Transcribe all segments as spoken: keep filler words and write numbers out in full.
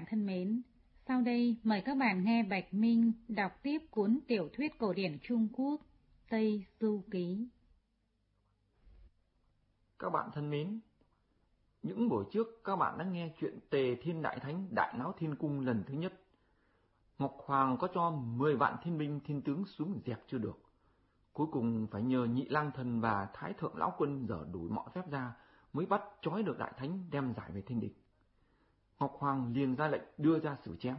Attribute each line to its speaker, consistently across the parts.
Speaker 1: bạn thân mến, sau đây mời các bạn nghe Bạch Minh đọc tiếp cuốn tiểu thuyết cổ điển Trung Quốc Tây Du Ký.
Speaker 2: Các bạn thân mến, những buổi trước các bạn đã nghe chuyện Tề Thiên Đại Thánh đại náo thiên cung lần thứ nhất. Ngọc Hoàng có cho mười vạn thiên binh thiên tướng xuống dẹp chưa được. Cuối cùng phải nhờ Nhị Lang Thần và Thái Thượng Lão Quân dở đủ mọi phép ra mới bắt trói được Đại Thánh đem giải về thiên địch. Ngọc Hoàng liền ra lệnh đưa ra xử chém.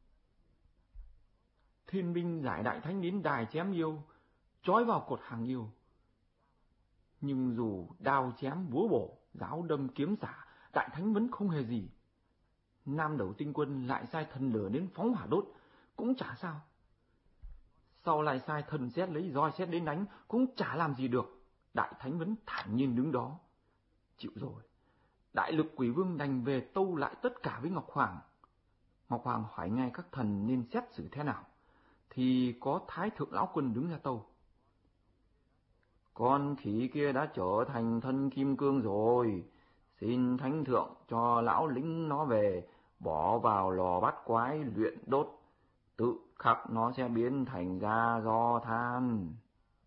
Speaker 2: Thiên binh giải Đại Thánh đến đài chém yêu, trói vào cột hàng yêu. Nhưng dù đao chém búa bổ, giáo đâm kiếm xả, Đại Thánh vẫn không hề gì. Nam Đầu Tinh Quân lại sai thần lửa đến phóng hỏa đốt, cũng chả sao. Sau lại sai thần sét lấy roi sét đến đánh, cũng chả làm gì được. Đại Thánh vẫn thản nhiên đứng đó. Chịu rồi, Đại Lực Quỷ Vương đành về tâu lại tất cả với Ngọc Hoàng. Ngọc Hoàng hỏi ngay các thần nên xét xử thế nào, thì có Thái Thượng Lão Quân đứng ra tâu. Con khỉ kia đã trở thành thân kim cương rồi, xin Thánh Thượng cho lão lính nó về, bỏ vào lò bát quái luyện đốt, tự khắc nó sẽ biến thành ga do than.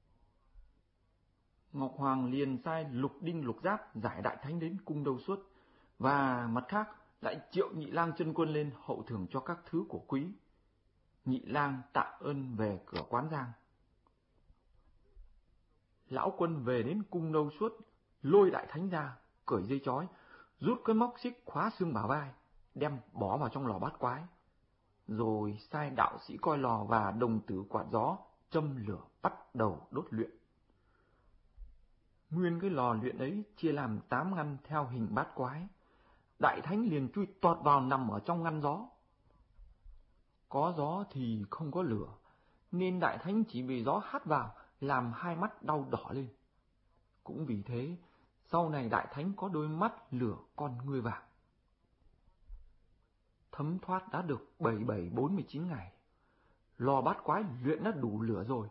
Speaker 2: Ngọc Hoàng liền sai Lục Đinh Lục Giáp giải Đại Thánh đến cung Đâu Suốt, và mặt khác lại triệu Nhị Lang chân quân lên hậu thưởng cho các thứ của quý. Nhị Lang tạ ơn về cửa quán giang. Lão Quân về đến cung Đâu Suốt, lôi Đại Thánh ra, cởi dây trói, rút cái móc xích khóa xương bả vai, đem bỏ vào trong lò bát quái, rồi sai đạo sĩ coi lò và đồng tử quạt gió châm lửa bắt đầu đốt luyện. Nguyên cái lò luyện ấy chia làm tám ngăn theo hình bát quái. Đại Thánh liền chui tọt vào nằm ở trong ngăn gió. Có gió thì không có lửa, nên Đại Thánh chỉ vì gió hắt vào làm hai mắt đau đỏ lên. Cũng vì thế, sau này Đại Thánh có đôi mắt lửa con ngươi vàng. Thấm thoát đã được bảy bảy bốn mươi chín ngày, lò bát quái luyện đã đủ lửa rồi.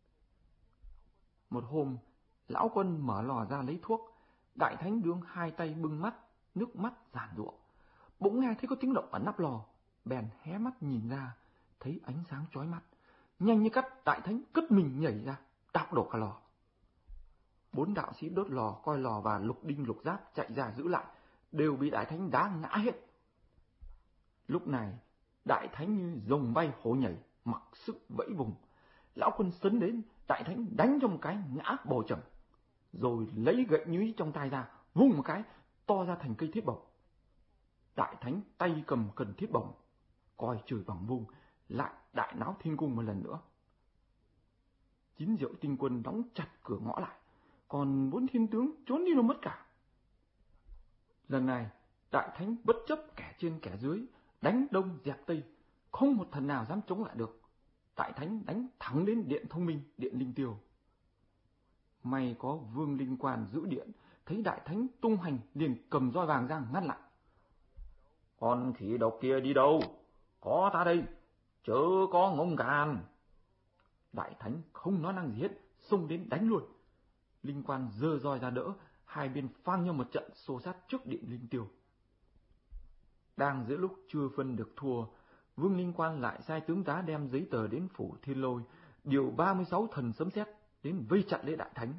Speaker 2: Một hôm, Lão Quân mở lò ra lấy thuốc, Đại Thánh đương hai tay bưng mắt, nước mắt giàn giụa. Bỗng nghe thấy có tiếng động ở nắp lò, bèn hé mắt nhìn ra, thấy ánh sáng chói mắt. Nhanh như cắt, Đại Thánh cất mình nhảy ra, đạp đổ cả lò. Bốn đạo sĩ đốt lò, coi lò và Lục Đinh Lục Giáp chạy ra giữ lại, đều bị Đại Thánh đá ngã hết. Lúc này, Đại Thánh như rồng bay hổ nhảy, mặc sức vẫy vùng. Lão Quân sấn đến, Đại Thánh đánh cho một cái ngã bổ chồng, rồi lấy gậy nhúy trong tay ra, vung một cái, to ra thành cây thiết bổng. Đại Thánh tay cầm cần thiết bổng, coi trời bằng vung, lại đại náo thiên cung một lần nữa. Chín Diệu Tinh Quân đóng chặt cửa ngõ lại, còn bốn thiên tướng trốn đi đâu mất cả. Lần này, Đại Thánh bất chấp kẻ trên kẻ dưới, đánh đông dẹp tây, không một thần nào dám chống lại được. Đại Thánh đánh thẳng đến điện Thông Minh, điện Linh Tiêu. May có Vương Linh Quan giữ điện, thấy Đại Thánh tung hành liền cầm roi vàng ra ngăn lại. Con khỉ độc kia đi đâu? Có ta đây, chớ có ngông càn. Đại Thánh không nói năng gì hết, xông đến đánh luôn. Linh Quan giơ roi ra đỡ, hai bên phang nhau một trận xô sát trước điện Linh Tiêu. Đang giữa lúc chưa phân được thua, Vương Linh Quan lại sai tướng tá đem giấy tờ đến phủ Thiên Lôi, điều ba mươi sáu thần sấm sét đến vây chặn lấy Đại Thánh.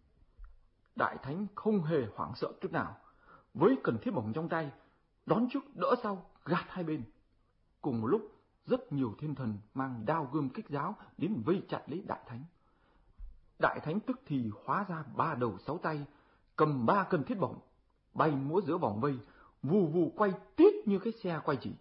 Speaker 2: Đại Thánh không hề hoảng sợ chút nào, với cần thiết bổng trong tay, đón trước đỡ sau, gạt hai bên. Cùng một lúc, rất nhiều thiên thần mang đao gươm kích giáo đến vây chặn lấy Đại Thánh. Đại Thánh tức thì hóa ra ba đầu sáu tay, cầm ba cần thiết bổng, bay múa giữa vòng vây, vù vù quay tít như cái xe quay chỉ.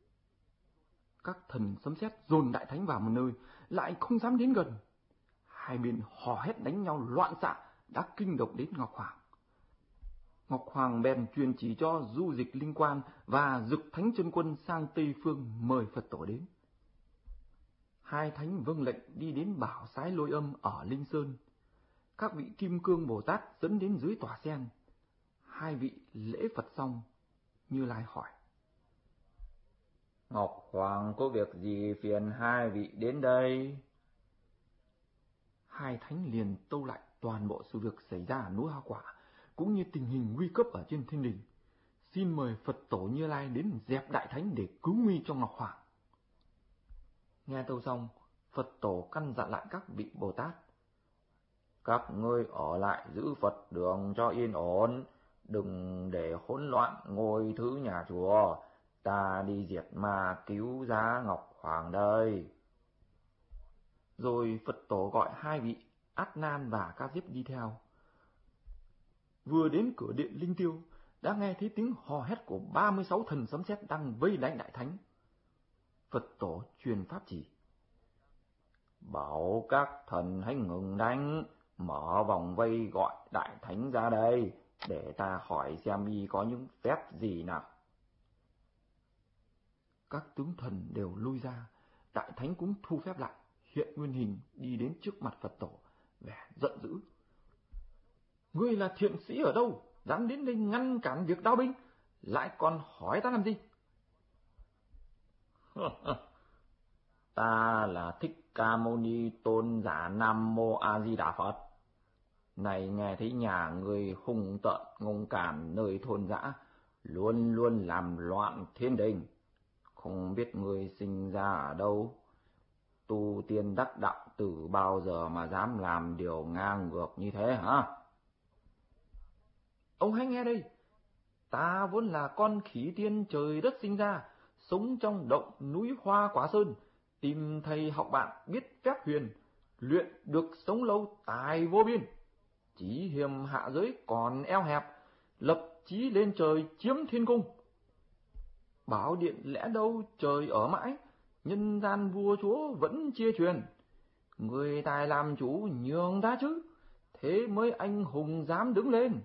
Speaker 2: Các thần sấm sét dồn Đại Thánh vào một nơi, lại không dám đến gần. Hai bên hò hét đánh nhau loạn xạ, đã kinh động đến Ngọc Hoàng. Ngọc Hoàng bèn truyền chỉ cho Du Dịch Linh Quan và Dực Thánh Chân Quân sang Tây Phương mời Phật tổ đến. Hai thánh vâng lệnh đi đến Bảo Sái Lôi Âm ở Linh Sơn. Các vị Kim Cương Bồ Tát dẫn đến dưới tòa sen. Hai vị lễ Phật xong, Như Lai hỏi: Ngọc Hoàng có việc gì phiền hai vị đến đây? Hai thánh liền tâu lại toàn bộ sự việc xảy ra ở núi Hoa Quả, cũng như tình hình nguy cấp ở trên thiên đình. xin mời Phật Tổ Như Lai đến dẹp Đại Thánh để cứu nguy cho Ngọc Hoàng. Nghe tâu xong, Phật Tổ căn dặn lại các vị Bồ Tát: các ngươi ở lại giữ Phật đường cho yên ổn, đừng để hỗn loạn ngôi thứ nhà chùa, ta đi diệt ma cứu giá Ngọc Hoàng đây. Rồi Phật Tổ gọi hai vị Át Nan và Ca Diếp đi theo. Vừa đến cửa điện Linh Tiêu, đã nghe thấy tiếng hò hét của ba mươi sáu thần sấm sét đang vây đánh Đại Thánh. Phật Tổ truyền pháp chỉ: bảo các thần hãy ngừng đánh, mở vòng vây gọi Đại Thánh ra đây, để ta hỏi xem y có những phép gì nào. Các tướng thần đều lui ra, Đại Thánh cũng thu phép lại, hiện nguyên hình đi đến trước mặt Phật Tổ, vẻ giận dữ: ngươi là thiện sĩ ở đâu, dám đến đây ngăn cản việc đao binh, lại còn hỏi ta làm gì? Ta là Thích Ca Mâu Ni Tôn giả Nam Mô A Di Đà Phật. Này nghe thấy nhà người hung tợn ngông cản nơi thôn dã, luôn luôn làm loạn thiên đình, không biết người sinh ra ở đâu, tu tiên đắc đạo từ bao giờ mà dám làm điều ngang ngược như thế hả? Ông hãy nghe đây, ta vốn là con khỉ tiên trời đất sinh ra, sống trong động núi Hoa Quả Sơn, tìm thầy học bạn biết phép huyền, luyện được sống lâu tài vô biên. Chí hiềm hạ giới còn eo hẹp, lập chí lên trời chiếm thiên cung. Bảo điện lẽ đâu trời ở mãi, nhân gian vua chúa vẫn chia truyền. Người tài làm chủ nhường ta chứ, thế mới anh hùng dám đứng lên.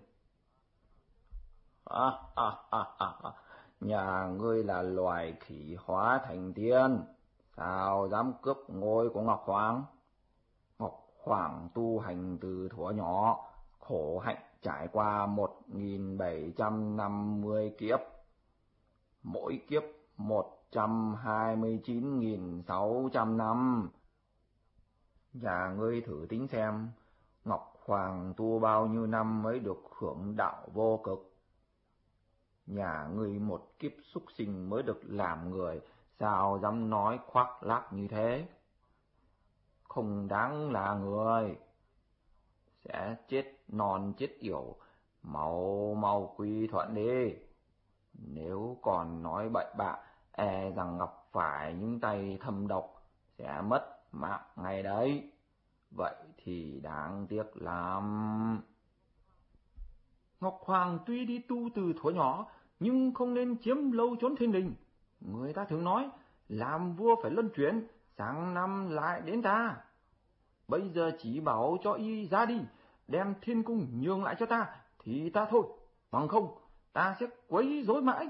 Speaker 2: À, à, à, à, à. Nhà ngươi là loài khỉ hóa thành tiên, sao dám cướp ngôi của Ngọc Hoàng? Ngọc Hoàng tu hành từ thuở nhỏ, khổ hạnh trải qua một nghìn bảy trăm năm mươi kiếp, mỗi kiếp một trăm hai mươi chín nghìn sáu trăm năm. Nhà ngươi thử tính xem, Ngọc Hoàng tu bao nhiêu năm mới được hưởng đạo vô cực? Nhà ngươi một kiếp súc sinh mới được làm người, sao dám nói khoác lác như thế? Không đáng là người, sẽ chết non chết yểu, mau mau quy thuận đi. Nếu còn nói bậy bạ, e rằng gặp phải những tay thâm độc, sẽ mất mạng ngay đấy. Vậy thì đáng tiếc lắm. Ngọc Hoàng tuy đi tu từ thuở nhỏ, nhưng không nên chiếm lâu chốn thiên đình. Người ta thường nói, làm vua phải luân chuyển, sang năm lại đến ta. Bây giờ chỉ bảo cho y ra đi, đem thiên cung nhường lại cho ta, thì ta thôi, bằng không, ta sẽ quấy rối mãi.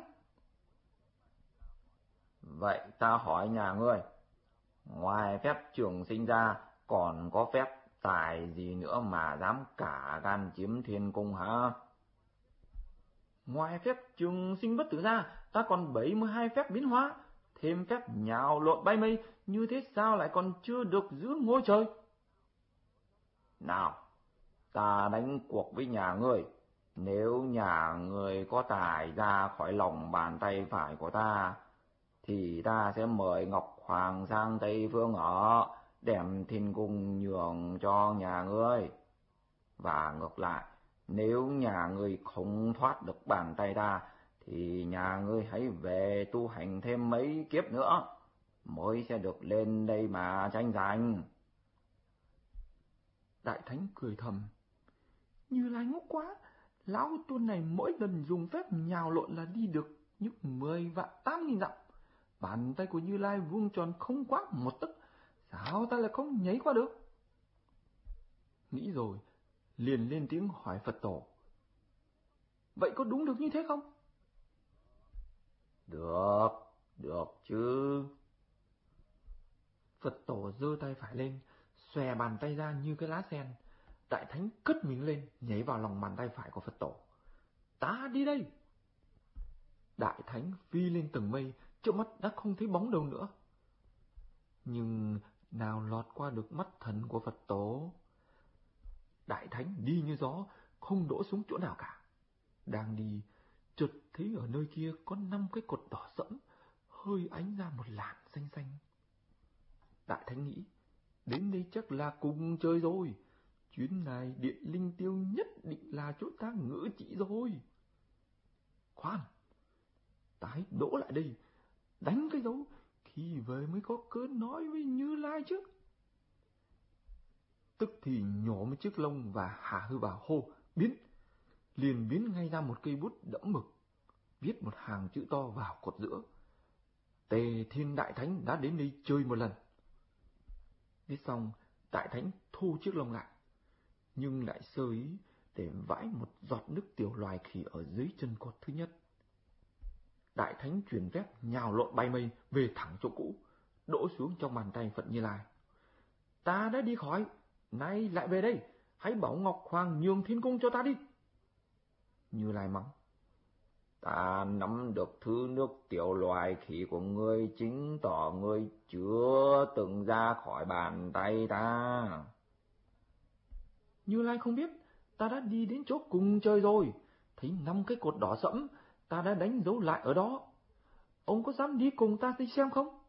Speaker 2: Vậy ta hỏi nhà ngươi, ngoài phép trường sinh ra, còn có phép tài gì nữa mà dám cả gan chiếm thiên cung hả? Ngoài phép trường sinh bất tử ra, ta còn bảy mươi hai phép biến hóa, thêm phép nhào lộn bay mây, như thế sao lại còn chưa được giữ ngôi trời? Nào, ta đánh cuộc với nhà ngươi, nếu nhà ngươi có tài ra khỏi lòng bàn tay phải của ta, thì ta sẽ mời Ngọc Hoàng sang Tây Phương ở, đem thiên cung nhường cho nhà ngươi. Và ngược lại, nếu nhà ngươi không thoát được bàn tay ta, thì nhà ngươi hãy về tu hành thêm mấy kiếp nữa, mới sẽ được lên đây mà tranh giành. Đại Thánh cười thầm, Như Lai ngốc quá, lão tôn này mỗi lần dùng phép nhào lộn là đi được những mười vạn tám nghìn dặm. Bàn tay của Như Lai vuông tròn không quá một tấc, sao ta lại không nhảy qua được? Nghĩ rồi, liền lên tiếng hỏi Phật Tổ, vậy có đúng được như thế không? Được, được chứ. Phật Tổ giơ tay phải lên, xòe bàn tay ra như cái lá sen. Đại Thánh cất mình lên, nhảy vào lòng bàn tay phải của Phật Tổ. Ta đi đây! Đại Thánh phi lên tầng mây, trước mắt đã không thấy bóng đâu nữa. Nhưng nào lọt qua được mắt thần của Phật Tổ. Đại Thánh đi như gió, không đổ xuống chỗ nào cả. Đang đi, chợt thấy ở nơi kia có năm cái cột đỏ sẫm, hơi ánh ra một làn xanh xanh. Đại thánh nghĩ, đến đây chắc là cùng chơi rồi, chuyến này Điện Linh Tiêu nhất định là chỗ ta ngữ trị rồi. Khoan, ta hãy đỗ lại đây, đánh cái dấu, khi về mới có cớ nói với Như Lai chứ. Tức thì nhổ một chiếc lông và hạ hư vào hô, biến, liền biến ngay ra một cây bút đẫm mực, viết một hàng chữ to vào cột giữa. Tề Thiên Đại Thánh đã đến đây chơi một lần. Viết xong, Đại Thánh thu chiếc lông lại, nhưng lại sơ ý để vãi một giọt nước tiểu loài khỉ ở dưới chân cột thứ nhất. Đại Thánh chuyển phép nhào lộn bay mây về thẳng chỗ cũ, đổ xuống trong bàn tay Phật Như Lai. Ta đã đi khỏi, nay lại về đây, hãy bảo Ngọc Hoàng nhường thiên cung cho ta đi. Như Lai mắng, ta nắm được thứ nước tiểu loài khỉ của ngươi, chính tỏ ngươi chưa từng ra khỏi bàn tay ta. Như Lai không biết, ta đã đi đến chỗ cùng chơi rồi, thấy năm cái cột đỏ sẫm, ta đã đánh dấu lại ở đó. Ông có dám đi cùng ta đi xem không?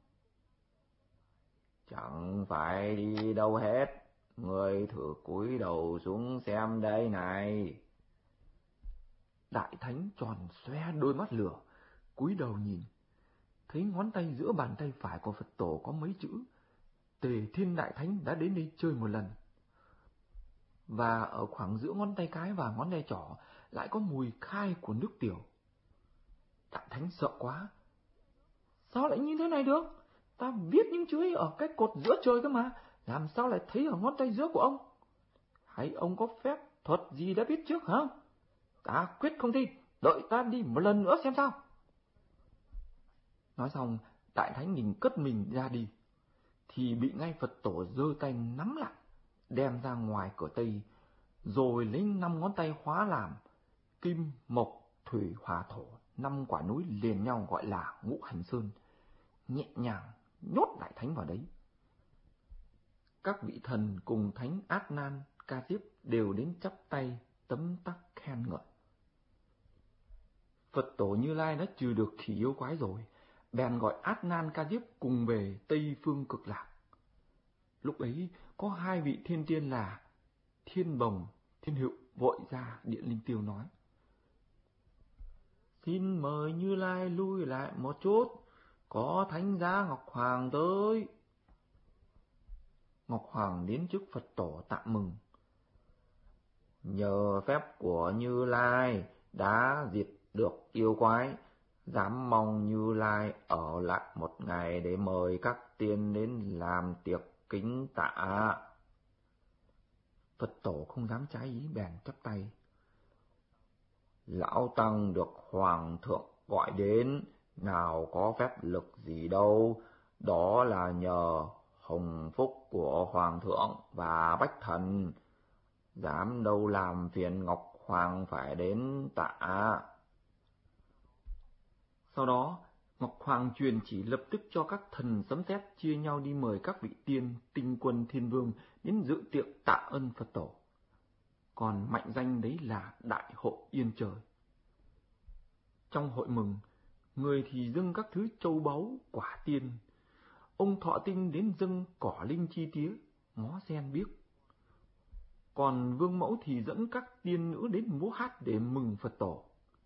Speaker 2: Chẳng phải đi đâu hết, ngươi thử cúi đầu xuống xem đây này. Đại Thánh tròn xoe đôi mắt lửa, cúi đầu nhìn, thấy ngón tay giữa bàn tay phải của Phật tổ có mấy chữ Tề Thiên Đại Thánh đã đến đây chơi một lần. Và ở khoảng giữa ngón tay cái và ngón tay trỏ lại có mùi khai của nước tiểu. Đại Thánh sợ quá. Sao lại như thế này được? Ta viết những chữ ấy ở cái cột giữa trời cơ mà, làm sao lại thấy ở ngón tay giữa của ông? Hay ông có phép thuật gì đã biết trước hả? Ta quyết không tin, đợi ta đi một lần nữa xem sao. Nói xong, Đại Thánh nhìn cất mình ra đi, thì bị ngay Phật tổ giơ tay nắm lại, đem ra ngoài cửa Tây, rồi lấy năm ngón tay hóa làm kim, mộc, thủy, hỏa, thổ, năm quả núi liền nhau gọi là Ngũ Hành Sơn, nhẹ nhàng nhốt Đại Thánh vào đấy. Các vị thần cùng Thánh Át Nan Ca Diếp đều đến chắp tay tấm tắc khen ngợi. Phật tổ Như Lai đã trừ được khỉ yêu quái rồi, bèn gọi Át Nan Ca Diếp cùng về Tây Phương Cực Lạc. Lúc ấy có hai vị thiên tiên là Thiên Bồng, Thiên Hựu vội ra Điện Linh Tiêu nói: Xin mời Như Lai lui lại một chút, có Thánh giá Ngọc Hoàng tới. Ngọc Hoàng đến trước Phật tổ tạ mừng. Nhờ phép của Như Lai đã diệt được yêu quái, dám mong Như Lai ở lại một ngày để mời các tiên đến làm tiệc kính tạ. Phật tổ không dám trái ý bèn chắp tay. Lão Tăng được Hoàng thượng gọi đến, nào có phép lực gì đâu, đó là nhờ hồng phúc của Hoàng thượng và Bách Thần, dám đâu làm phiền Ngọc Hoàng phải đến tạ. Sau đó, Ngọc Hoàng truyền chỉ lập tức cho các thần sấm sét chia nhau đi mời các vị tiên, tinh quân, thiên vương đến dự tiệc tạ ơn Phật tổ. Còn mệnh danh đấy là Đại hội Yên Trời. Trong hội mừng, người thì dâng các thứ châu báu, quả tiên. Ông Thọ Tinh đến dâng cỏ linh chi tía, ngó sen biếc. Còn Vương Mẫu thì dẫn các tiên nữ đến múa hát để mừng Phật tổ.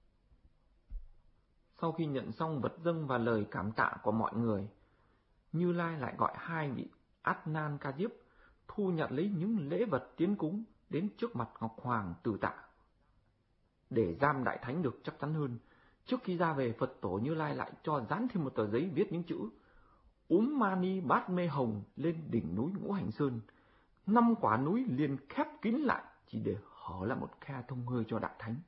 Speaker 2: Sau khi nhận xong vật dâng và lời cảm tạ của mọi người, Như Lai lại gọi hai vị Át Nan Ca Diếp thu nhặt lấy những lễ vật tiến cúng đến trước mặt Ngọc Hoàng từ tạ. Để giam Đại Thánh được chắc chắn hơn, trước khi ra về, Phật tổ Như Lai lại cho dán thêm một tờ giấy viết những chữ Úm Mani Bát Mê Hồng lên đỉnh núi Ngũ Hành Sơn. Năm quả núi liền khép kín lại, chỉ để hở lại một khe thông hơi cho Đại Thánh.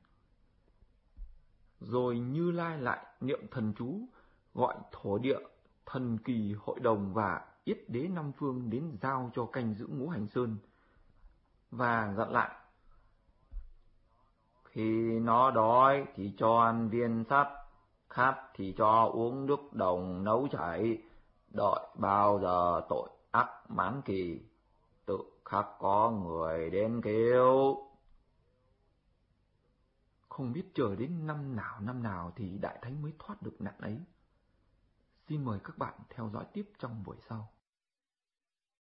Speaker 2: Rồi Như Lai lại niệm thần chú, gọi thổ địa, thần kỳ, hội đồng và yết đế năm phương đến giao cho canh giữ Ngũ Hành Sơn, và dặn lại: khi nó đói thì cho ăn viên sắt, khát thì cho uống nước đồng nấu chảy, đợi bao giờ tội ác mãn kỳ, tự khắc có người đến kêu. Không biết chờ đến năm nào năm nào thì Đại Thánh mới thoát được nạn ấy. Xin mời các bạn theo dõi tiếp trong buổi sau.